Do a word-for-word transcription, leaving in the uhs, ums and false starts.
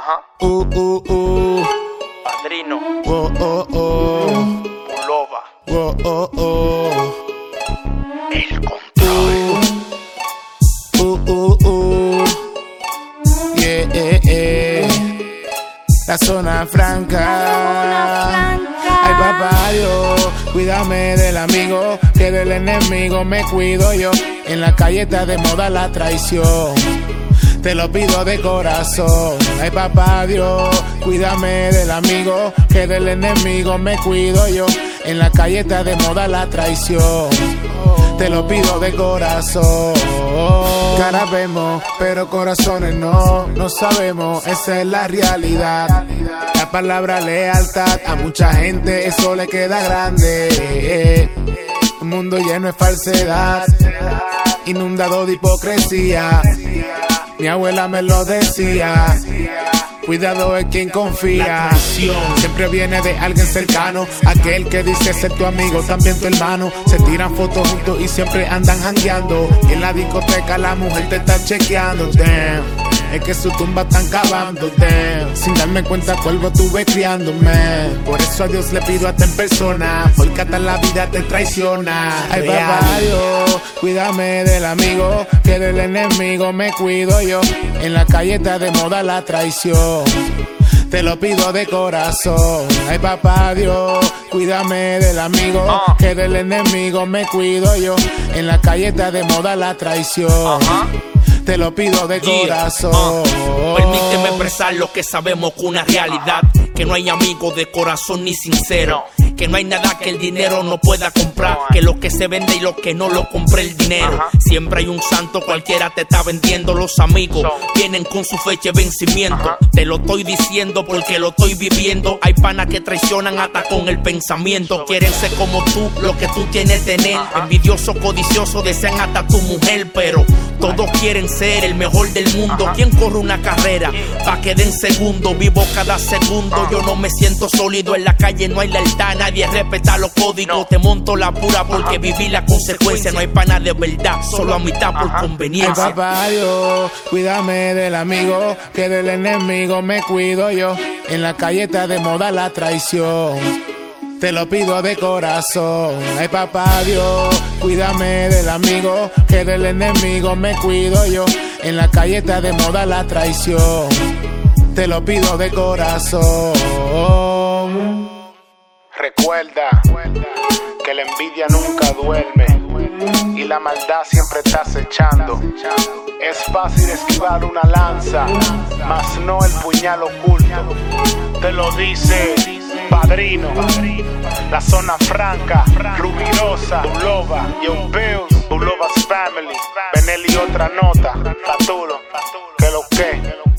Ajá. Uh, uh, uh. Padrino. Oh, oh, oh. Bulova. Oh, oh, oh. El control. Uh, uh, uh. Yeah, yeah, yeah. La zona franca. Ay, papá Dios, cuídame del amigo, que del enemigo me cuido yo. En la calle está de moda la traición, te lo pido de corazón. Ay, papá Dios, cuídame del amigo, que del enemigo me cuido yo. En la calle está de moda la traición, te lo pido de corazón. Cara vemos, pero corazones no, no sabemos, esa es la realidad. La palabra lealtad, a mucha gente eso le queda grande. Un mundo lleno de falsedad, inundado de hipocresía. Mi abuela me lo decía, cuidado en quien confía. Siempre viene de alguien cercano, aquel que dice ser tu amigo, también tu hermano. Se tiran fotos juntos y siempre andan jangueando. En la discoteca la mujer te está chequeando. Damn, es que su tumba están cavando. Damn, sin darme cuenta cuervo tuve criándome. Por eso a Dios le pido hasta en persona, porque hasta la vida te traiciona. Ay, papá Dios, cuídame del amigo, que del enemigo me cuido yo. En la calle está de moda la traición, te lo pido de corazón. Ay, papá Dios, cuídame del amigo, uh. que del enemigo me cuido yo. En la calle está de moda la traición, uh-huh. te lo pido de yeah. corazón. uh. Permíteme expresar lo que sabemos que una realidad, que no hay amigo de corazón ni sincero, que no hay nada que el dinero no pueda comprar, que lo que se vende y lo que no lo compre el dinero. Siempre hay un santo, cualquiera te está vendiendo. Los amigos vienen con su fecha de vencimiento, te lo estoy diciendo porque lo estoy viviendo. Hay panas que traicionan hasta con el pensamiento, quieren ser como tú, lo que tú tienes tener. Envidioso, codicioso, desean hasta tu mujer, pero todos quieren ser el mejor del mundo. ¿Quién corre una carrera pa' que den segundo? Vivo cada segundo, yo no me siento sólido. En la calle no hay lealtad, nadie respeta los códigos. No. Te monto la pura porque Ajá. viví la consecuencia. No hay pana de verdad, solo amistad por Ajá. conveniencia. Ay, papá Dios, cuídame del amigo, que del enemigo me cuido yo. En la calle está de moda la traición, te lo pido de corazón. Ay, papá Dios, cuídame del amigo, que del enemigo me cuido yo. En la calle está de moda la traición, te lo pido de corazón. Recuerda que la envidia nunca duerme y la maldad siempre está acechando. Es fácil esquivar una lanza, mas no el puñal oculto. Te lo dice Padrino, la zona franca, Rubirosa, Bulova, Yo Bills, Bulova's Family, Benelli otra nota, Fatulo, que lo que.